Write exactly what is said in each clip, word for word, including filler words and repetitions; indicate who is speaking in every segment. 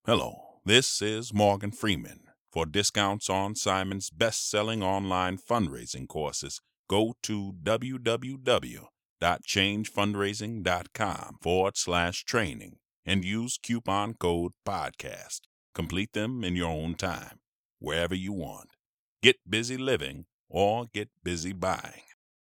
Speaker 1: Hello, this is Morgan Freeman. For discounts on Simon's best-selling online fundraising courses, go to www.changefundraising.com forward slash training and use coupon code podcast. Complete them in your own time, wherever you want. Get busy living or get busy buying.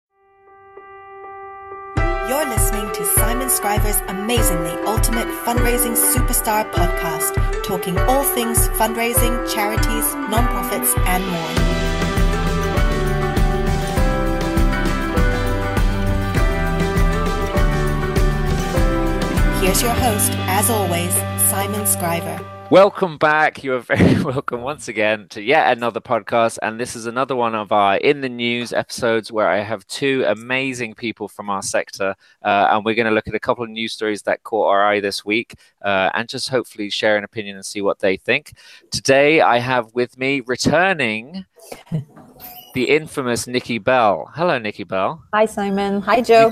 Speaker 2: You're listening to Simon Scriver's amazingly ultimate fundraising superstar podcast, talking all things fundraising, charities, nonprofits, and more. Here's your host, as always, Simon Scriver.
Speaker 3: Welcome back. You are very welcome once again to yet another podcast. And this is another one of our In the News episodes where I have two amazing people from our sector. Uh, and we're going to look at a couple of news stories that caught our eye this week uh, and just hopefully share an opinion and see what they think. Today, I have with me returning the infamous Nikki Bell. Hello, Nikki Bell.
Speaker 4: Hi, Simon. Hi, Joe.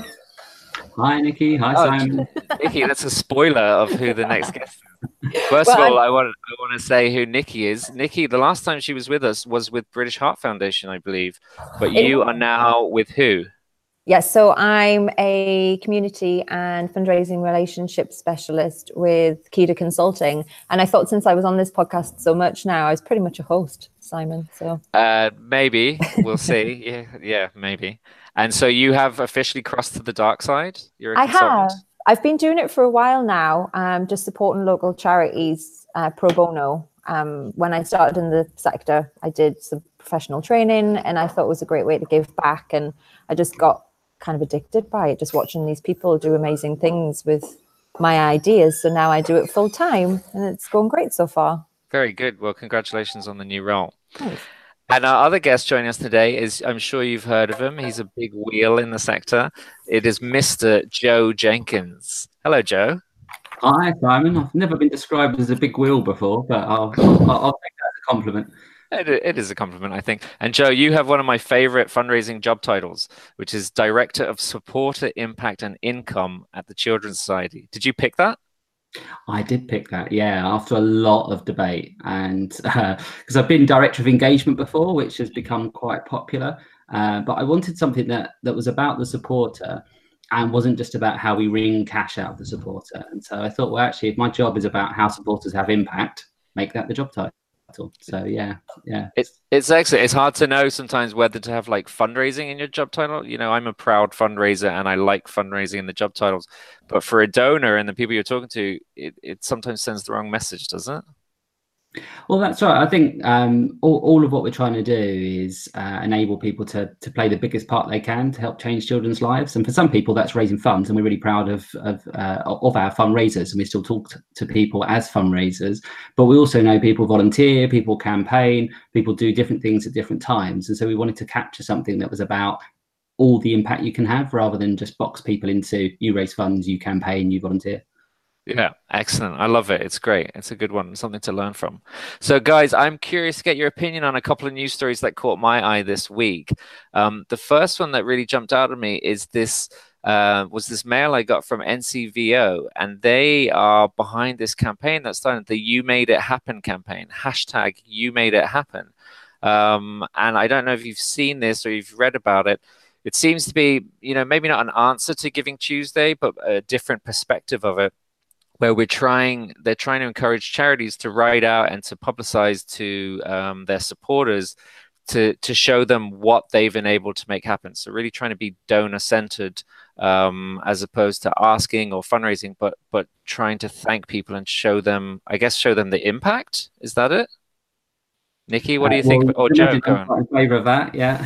Speaker 5: Hi, Nikki. Hi,
Speaker 3: oh,
Speaker 5: Simon.
Speaker 3: Nikki, that's a spoiler of who the next guest is. First well, of all, I'm... I want I want to say who Nikki is. Nikki, the last time she was with us was with British Heart Foundation, I believe. But you it... are now with who?
Speaker 4: Yes, so I'm a community and fundraising relationship specialist with Kida Consulting. And I thought since I was on this podcast so much now, I was pretty much a host, Simon. So
Speaker 3: uh, maybe we'll see. Yeah, yeah, maybe. And so you have officially crossed to the dark side? You're a
Speaker 4: I
Speaker 3: consultant.
Speaker 4: have. I've been doing it for a while now, um, just supporting local charities uh, pro bono. Um, when I started in the sector, I did some professional training and I thought it was a great way to give back. And I just got kind of addicted by it, just watching these people do amazing things with my ideas. So now I do it full time and it's going great so far.
Speaker 3: Very good. Well, congratulations on the new role.
Speaker 4: Thanks.
Speaker 3: And our other guest joining us today is, I'm sure you've heard of him. He's a big wheel in the sector. It is Mister Joe Jenkins. Hello, Joe.
Speaker 5: Hi, Simon. I've never been described as a big wheel before, but I'll, I'll, I'll take that as a compliment.
Speaker 3: It, it is a compliment, I think. And Joe, you have one of my favorite fundraising job titles, which is Director of Supporter Impact and Income at the Children's Society. Did you pick that?
Speaker 5: I did pick that, yeah, after a lot of debate, and because uh, I've been director of engagement before, which has become quite popular, uh, but I wanted something that that was about the supporter and wasn't just about how we wring cash out of the supporter. And so I thought, well, actually, if my job is about how supporters have impact, make that the job title. So yeah, yeah.
Speaker 3: It's it's excellent. It's hard to know sometimes whether to have like fundraising in your job title. You know, I'm a proud fundraiser and I like fundraising in the job titles. But for a donor and the people you're talking to, it, it sometimes sends the wrong message, doesn't it?
Speaker 5: Well, that's right. I think um, all, all of what we're trying to do is uh, enable people to to play the biggest part they can to help change children's lives. And for some people, that's raising funds. And we're really proud of of, uh, of our fundraisers. And we still talk to, to people as fundraisers. But we also know people volunteer, people campaign, people do different things at different times. And so we wanted to capture something that was about all the impact you can have rather than just box people into you raise funds, you campaign, you volunteer.
Speaker 3: Yeah, excellent. I love it. It's great. It's a good one. Something to learn from. So, guys, I'm curious to get your opinion on a couple of news stories that caught my eye this week. Um, the first one that really jumped out at me is this uh, was this mail I got from N C V O, and they are behind this campaign that started the You Made It Happen campaign, hashtag You Made It Happen. Um, and I don't know if you've seen this or you've read about it. It seems to be, you know, maybe not an answer to Giving Tuesday, but a different perspective of it, where we're trying, they're trying to encourage charities to write out and to publicize to um, their supporters to, to show them what they've been able to make happen. So really trying to be donor-centered um, as opposed to asking or fundraising, but but trying to thank people and show them, I guess, show them the impact. Is that it? Nikki, what do you
Speaker 5: uh,
Speaker 3: think?
Speaker 5: Well,
Speaker 3: or Joe, go
Speaker 5: on. In favor of that, yeah.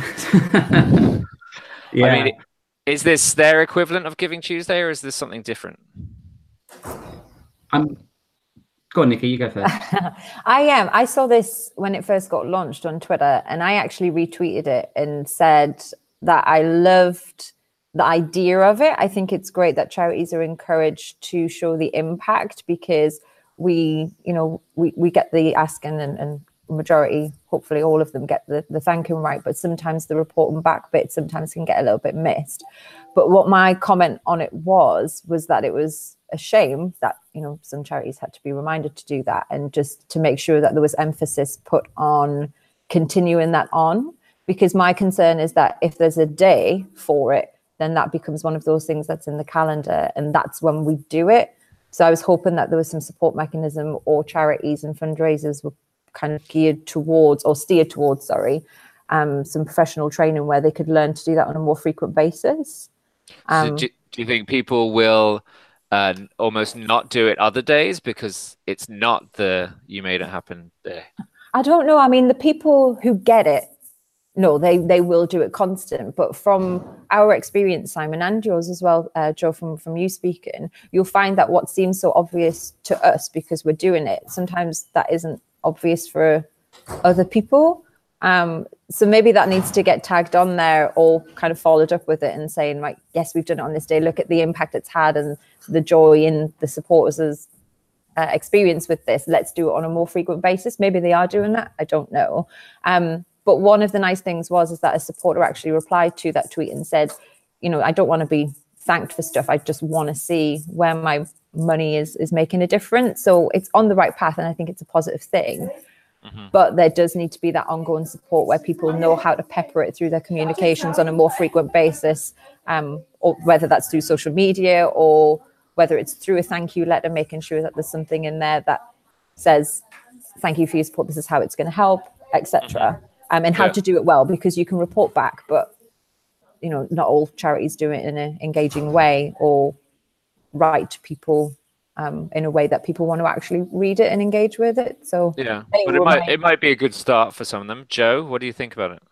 Speaker 3: yeah. I mean, is this their equivalent of Giving Tuesday, or is this something different?
Speaker 5: Um, go on, Nikki, you go first.
Speaker 4: I am. I saw this when it first got launched on Twitter, and I actually retweeted it and said that I loved the idea of it. I think it's great that charities are encouraged to show the impact, because we, you know, we, we get the asking and, and majority, hopefully all of them get the, the thanking right, but sometimes the reporting back bit sometimes can get a little bit missed. But what my comment on it was, was that it was a shame that, you know, some charities had to be reminded to do that, and just to make sure that there was emphasis put on continuing that on. Because my concern is that if there's a day for it, then that becomes one of those things that's in the calendar, and that's when we do it. So I was hoping that there was some support mechanism, or charities and fundraisers were kind of geared towards, or steered towards, sorry, um, some professional training where they could learn to do that on a more frequent basis. Um,
Speaker 3: so do, do you think people will uh, almost not do it other days because it's not the You Made It Happen day?
Speaker 4: I don't know. I mean, the people who get it, no, they they will do it constant. But from our experience, Simon, and yours as well, uh, Joe, from, from you speaking, you'll find that what seems so obvious to us because we're doing it, sometimes that isn't obvious for other people. Um, so maybe that needs to get tagged on there, or kind of followed up with it and saying, like, yes, we've done it on this day. Look at the impact it's had and the joy in the supporters' uh, experience with this. Let's do it on a more frequent basis. Maybe they are doing that. I don't know. Um, But one of the nice things was is that a supporter actually replied to that tweet and said, you know, I don't want to be thanked for stuff. I just want to see where my money is is making a difference. So it's on the right path, and I think it's a positive thing. Mm-hmm. But there does need to be that ongoing support where people know how to pepper it through their communications on a more frequent basis, um, or whether that's through social media or whether it's through a thank you letter, making sure that there's something in there that says, thank you for your support. This is how it's going to help, et cetera. Mm-hmm. Um, and how yeah. to do it well, because you can report back, but you know, not all charities do it in an engaging way or write to people um, in a way that people want to actually read it and engage with it. So
Speaker 3: yeah, but it might it might be a good start for some of them. Joe, what do you think about it?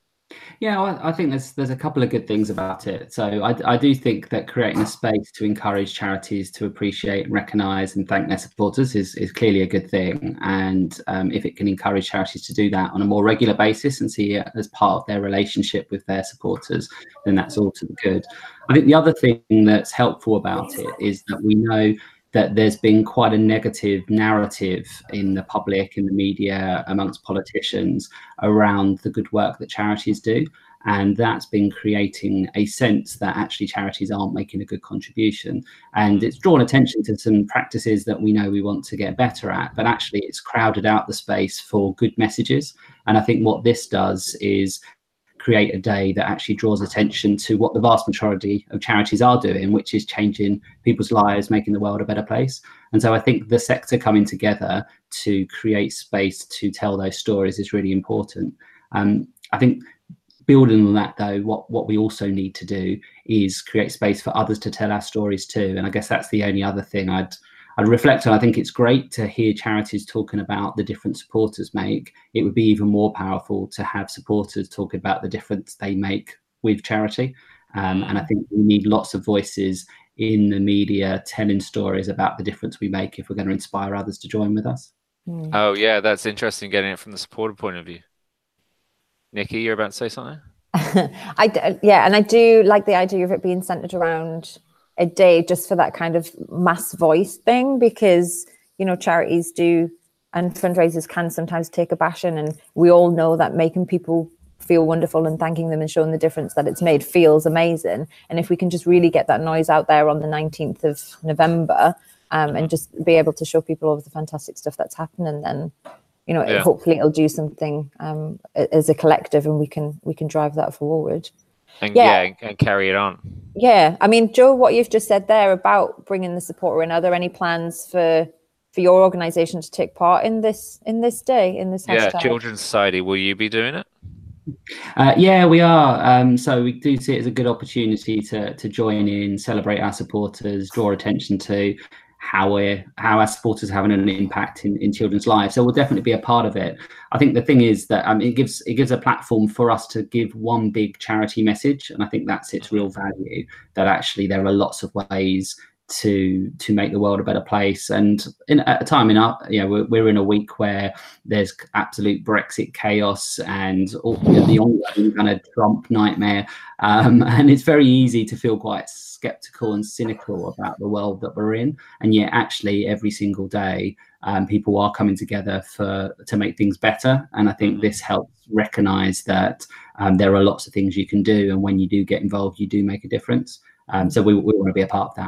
Speaker 5: Yeah, I, I think there's there's a couple of good things about it. So I, I do think that creating a space to encourage charities to appreciate, recognise and thank their supporters is, is clearly a good thing. And um, if it can encourage charities to do that on a more regular basis and see it as part of their relationship with their supporters, then that's all to the good. I think the other thing that's helpful about it is that we know that there's been quite a negative narrative in the public, in the media, amongst politicians around the good work that charities do. And that's been creating a sense that actually charities aren't making a good contribution. And it's drawn attention to some practices that we know we want to get better at, but actually it's crowded out the space for good messages. And I think what this does is create a day that actually draws attention to what the vast majority of charities are doing, which is changing people's lives, making the world a better place. And so I think the sector coming together to create space to tell those stories is really important. Um, I think building on that, though, what, what we also need to do is create space for others to tell our stories too. And I guess that's the only other thing I'd I'd reflect on. I think it's great to hear charities talking about the difference supporters make. It would be even more powerful to have supporters talking about the difference they make with charity. Um, and I think we need lots of voices in the media telling stories about the difference we make if we're going to inspire others to join with us.
Speaker 3: Mm. Oh, yeah, that's interesting, getting it from the supporter point of view. Nikki, you're about to say something?
Speaker 4: I, yeah, and I do like the idea of it being centered around a day just for that kind of mass voice thing, because, you know, charities do and fundraisers can sometimes take a bashing, and we all know that making people feel wonderful and thanking them and showing the difference that it's made feels amazing. And if we can just really get that noise out there on the nineteenth of November um, and just be able to show people all of the fantastic stuff that's happening, then, you know, yeah. it, hopefully it'll do something um, as a collective, and we can we can drive that forward.
Speaker 3: And yeah. yeah, and carry it on.
Speaker 4: Yeah, I mean, Joe, what you've just said there about bringing the supporter in, are there any plans for for your organisation to take part in this in this day, in this
Speaker 3: yeah,
Speaker 4: hashtag?
Speaker 3: Children's Society, will you be doing it?
Speaker 5: Uh, yeah, we are. Um, so we do see it as a good opportunity to to join in, celebrate our supporters, draw attention to how we're how our supporters are having an impact in, in children's lives. So we'll definitely be a part of it. I think the thing is that um, it gives it gives a platform for us to give one big charity message, and I think that's its real value. That actually there are lots of ways to to make the world a better place. And in, at a time in our, you know, we're, we're in a week where there's absolute Brexit chaos and all, you know, the ongoing kind of Trump nightmare, um, and it's very easy to feel quite skeptical and cynical about the world that we're in. And yet, actually, every single day, um, people are coming together for to make things better. And I think this helps recognise that um, there are lots of things you can do, and when you do get involved, you do make a difference. Um, so we, we want to be a part of that.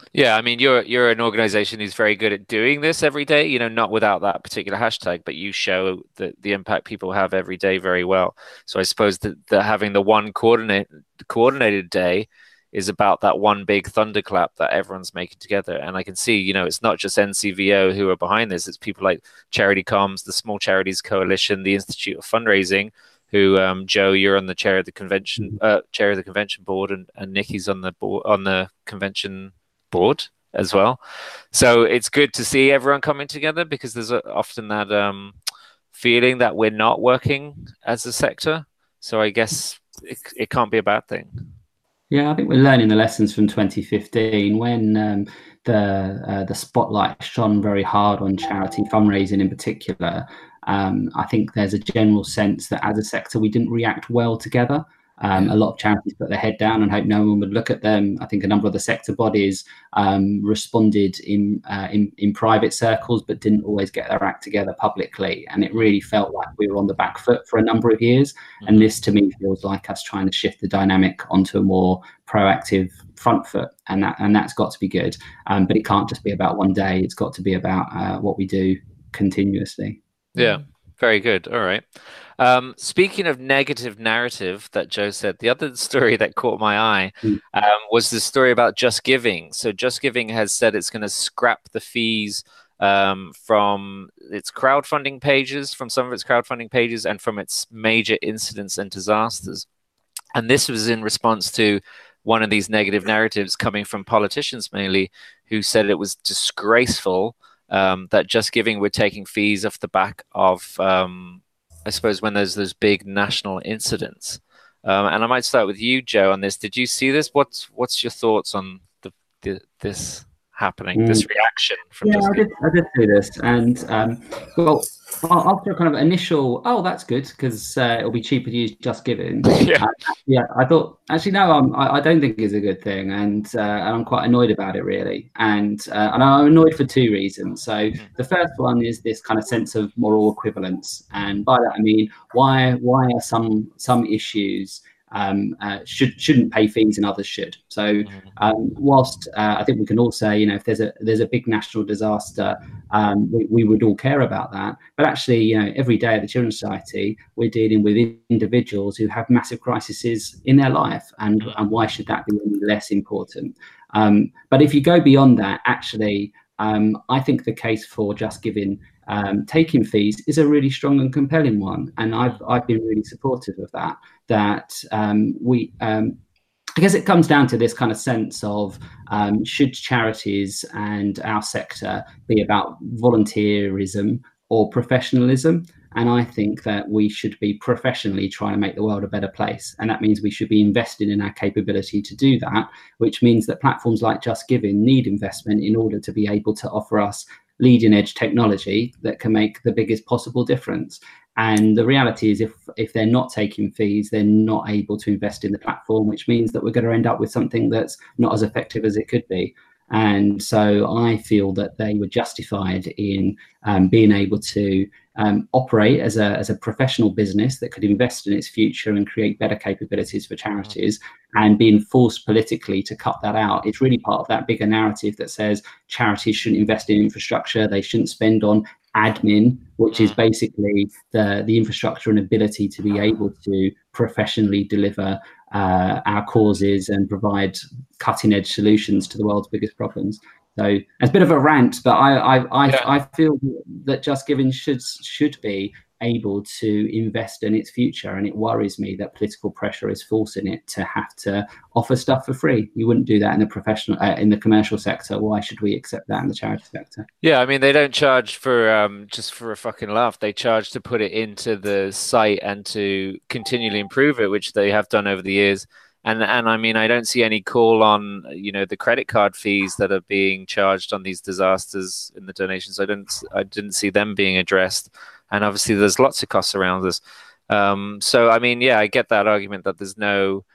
Speaker 3: Yeah, I mean, you're you're an organization who's very good at doing this every day, you know, not without that particular hashtag, but you show the, the impact people have every day very well. So I suppose that, that having the one coordinate coordinated day is about that one big thunderclap that everyone's making together. And I can see, you know, it's not just N C V O who are behind this, it's people like Charity Comms, the Small Charities Coalition, the Institute of Fundraising, who um, Joe, you're on the chair of the convention, uh, chair of the convention board, and, and Nikki's on the board on the convention board as well. So it's good to see everyone coming together, because there's a, often that um, feeling that we're not working as a sector. So I guess it, it can't be a bad thing.
Speaker 5: Yeah, I think we're learning the lessons from twenty fifteen when um, the uh, the spotlight shone very hard on charity fundraising in particular. Um, I think there's a general sense that as a sector we didn't react well together. Um, a lot of charities put their head down and hope no one would look at them. I think a number of the sector bodies um, responded in, uh, in in private circles, but didn't always get their act together publicly. And it really felt like we were on the back foot for a number of years. Mm-hmm. And this, to me, feels like us trying to shift the dynamic onto a more proactive front foot, and that and that's got to be good. Um, but it can't just be about one day. It's got to be about uh, what we do continuously.
Speaker 3: Yeah, very good. All right. Um, speaking of negative narrative that Joe said, the other story that caught my eye um, was the story about Just Giving. So Just Giving has said it's going to scrap the fees um, from its crowdfunding pages, from some of its crowdfunding pages, and from its major incidents and disasters. And this was in response to one of these negative narratives coming from politicians mainly, who said it was disgraceful um, that Just Giving were taking fees off the back of um, I suppose when there's those big national incidents. Um, and I might start with you, Joe, on this. Did you see this? What's what's your thoughts on the, the this happening, mm. this reaction from
Speaker 5: yeah,
Speaker 3: Just
Speaker 5: I did, I did see this. And um, well, after a kind of initial, oh, that's good, because uh, it'll be cheaper to use Just Giving.
Speaker 3: yeah.
Speaker 5: Uh, yeah, I thought, actually, no, I'm, I, I don't think it's a good thing. And, uh, and I'm quite annoyed about it, really. And, uh, and I'm annoyed for two reasons. So the first one is this kind of sense of moral equivalence. And by that, I mean, why, why are some, some issues Um, uh, should shouldn't pay fees and others should. So um, whilst uh, I think we can all say, you know, if there's a there's a big national disaster, um, we, we would all care about that. But actually, you know, every day at the Children's Society, we're dealing with individuals who have massive crises in their life, and and why should that be any less important? Um, but if you go beyond that, actually, um, I think the case for Just Giving Um, taking fees is a really strong and compelling one, and I've I've been really supportive of that. That um, we, um, I guess it comes down to this kind of sense of um, should charities and our sector be about volunteerism or professionalism? And I think that we should be professionally trying to make the world a better place, and that means we should be investing in our capability to do that, which means that platforms like Just Giving need investment in order to be able to offer us leading edge technology that can make the biggest possible difference. And the reality is if if they're not taking fees, they're not able to invest in the platform, which means that we're going to end up with something that's not as effective as it could be. And so I feel that they were justified in um, being able to um, operate as a, as a professional business that could invest in its future and create better capabilities for charities, and being forced politically to cut that out. It's really part of that bigger narrative that says charities shouldn't invest in infrastructure, they shouldn't spend on admin, which is basically the, the infrastructure and ability to be able to professionally deliver uh, our causes and provide cutting edge solutions to the world's biggest problems. So it's a bit of a rant, but I I I, yeah. I feel that Just Giving should should be able to invest in its future, and it worries me that political pressure is forcing it to have to offer stuff for free. You wouldn't do that in the professional, uh, in the commercial sector. Why should we accept that in the charity sector?
Speaker 3: Yeah, I mean, they don't charge for um, just for a fucking laugh. They charge to put it into the site and to continually improve it, which they have done over the years. And and I mean, I don't see any call on, you know, the credit card fees that are being charged on these disasters in the donations. I don't, I didn't see them being addressed. And obviously, there's lots of costs around this. Um, so I mean, yeah, I get that argument that there's no,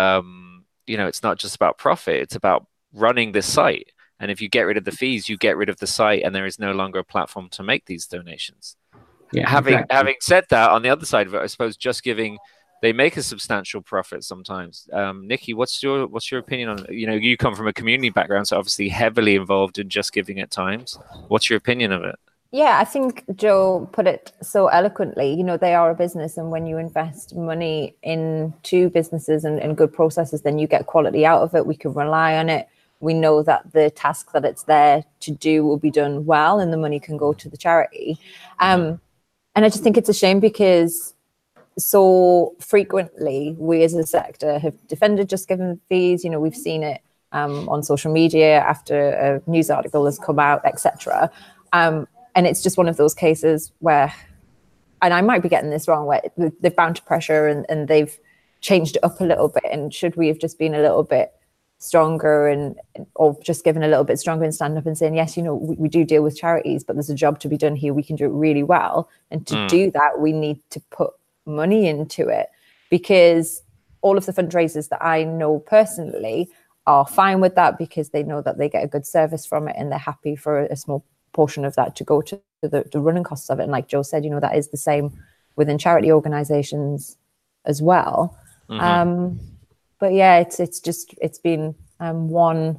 Speaker 3: um, you know, it's not just about profit; it's about running this site. And if you get rid of the fees, you get rid of the site, and there is no longer a platform to make these donations. Yeah, having exactly. having said that, on the other side of it, I suppose Just Giving they make a substantial profit sometimes. Um, Nikki, what's your what's your opinion on, you know, you come from a community background, so obviously heavily involved in Just Giving at times. What's your opinion of it?
Speaker 4: Yeah, I think Joe put it so eloquently. You know, they are a business, and when you invest money into businesses and, and good processes, then you get quality out of it. We can rely on it. We know that the task that it's there to do will be done well, and the money can go to the charity. Um, and I just think it's a shame because so frequently we as a sector have defended Just Giving fees. You know, we've seen it um, on social media after a news article has come out, et cetera. Um, and it's just one of those cases where, and I might be getting this wrong, where they've bound to pressure and, and they've changed it up a little bit. And should we have just been a little bit stronger and or just given a little bit stronger and stand up and saying, yes, you know, we, we do deal with charities, but there's a job to be done here. We can do it really well. And to mm. do that, we need to put money into it, because all of the fundraisers that I know personally are fine with that because they know that they get a good service from it and they're happy for a small portion of that to go to the, the running costs of it. And like Joe said, you know, that is the same within charity organizations as well. Mm-hmm. Um, but yeah, it's it's just it's been um, one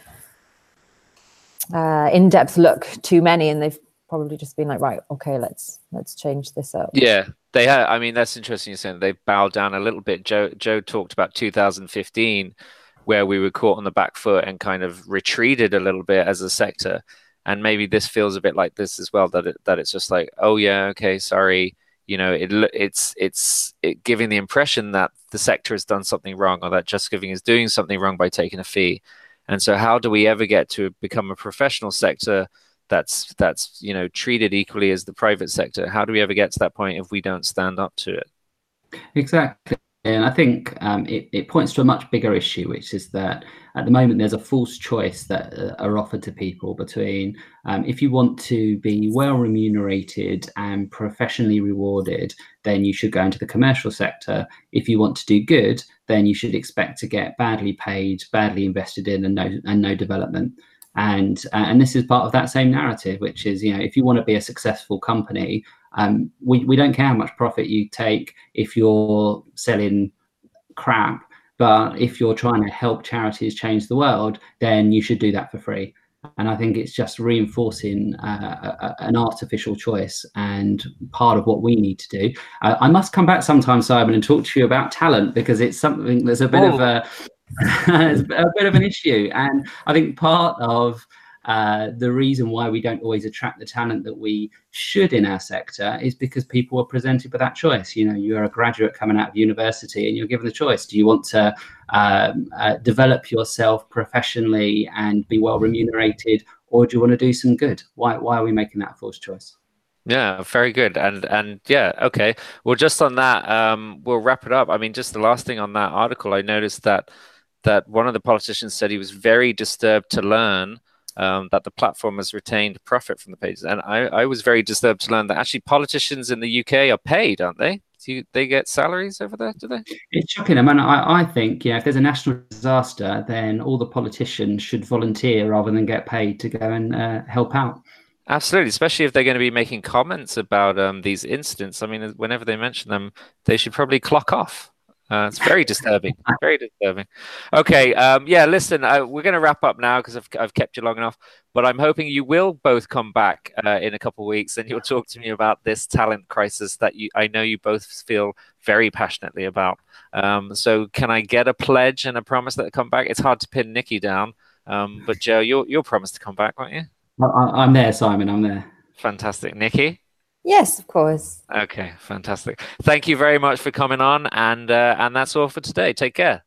Speaker 4: uh, in-depth look too many, and they've probably just been like, right, okay, let's let's change this up.
Speaker 3: Yeah, they have. I mean, that's interesting you're saying they've bowed down a little bit. Joe Joe talked about two thousand fifteen, where we were caught on the back foot and kind of retreated a little bit as a sector. And maybe this feels a bit like this as well, that it, that it's just like, oh yeah, okay, sorry. You know, it it's it's it giving the impression that the sector has done something wrong, or that Just Giving is doing something wrong by taking a fee. And so how do we ever get to become a professional sector that's that's you know treated equally as the private sector? How do we ever get to that point if we don't stand up to it?
Speaker 5: Exactly. And I think um, it, it points to a much bigger issue, which is that at the moment there's a false choice that uh, are offered to people between um, if you want to be well remunerated and professionally rewarded, then you should go into the commercial sector. If you want to do good, then you should expect to get badly paid, badly invested in, and no and no development. And uh, and this is part of that same narrative, which is, you know, if you want to be a successful company, um, we, we don't care how much profit you take if you're selling crap, but if you're trying to help charities change the world, then you should do that for free. And I think it's just reinforcing uh, a, an artificial choice, and part of what we need to do. Uh, I must come back sometime, Simon, and talk to you about talent, because it's something there's a bit oh. of a it's a bit of an issue. And I think part of uh, the reason why we don't always attract the talent that we should in our sector is because people are presented with that choice. You know, you're a graduate coming out of university and you're given the choice. Do you want to um, uh, develop yourself professionally and be well remunerated, or do you want to do some good? Why, why are we making that false choice?
Speaker 3: Yeah, very good. And and yeah, okay. Well, just on that, um, we'll wrap it up. I mean, just the last thing on that article, I noticed that that one of the politicians said he was very disturbed to learn um, that the platform has retained profit from the pages. And I, I was very disturbed to learn that actually politicians in the U K are paid, aren't they? Do you, they get salaries over there, do they?
Speaker 5: It's shocking. I mean, I, I think, yeah, if there's a national disaster, then all the politicians should volunteer rather than get paid to go and uh, help out.
Speaker 3: Absolutely, especially if they're going to be making comments about um, these incidents. I mean, whenever they mention them, they should probably clock off. Uh, it's very disturbing, very disturbing. Okay, um, yeah, listen, uh, we're going to wrap up now because I've, I've kept you long enough, but I'm hoping you will both come back uh, in a couple of weeks and you'll talk to me about this talent crisis that you, I know you both feel very passionately about. Um, so can I get a pledge and a promise that come back? It's hard to pin Nikki down, um, but Joe, you'll, you'll promise to come back, won't you?
Speaker 5: I'm there, Simon, I'm there.
Speaker 3: Fantastic. Nikki?
Speaker 4: Yes, of course.
Speaker 3: Okay, fantastic. Thank you very much for coming on, and uh, and that's all for today. Take care.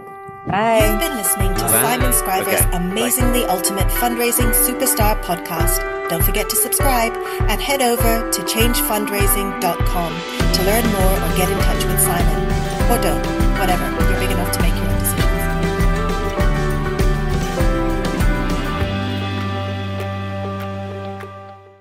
Speaker 4: Bye.
Speaker 2: You've been listening to Bye. Simon Scriver's okay. Amazingly Bye. Ultimate Fundraising Superstar podcast. Don't forget to subscribe and head over to change fundraising dot com to learn more or get in touch with Simon. Or don't, whatever, you're big enough to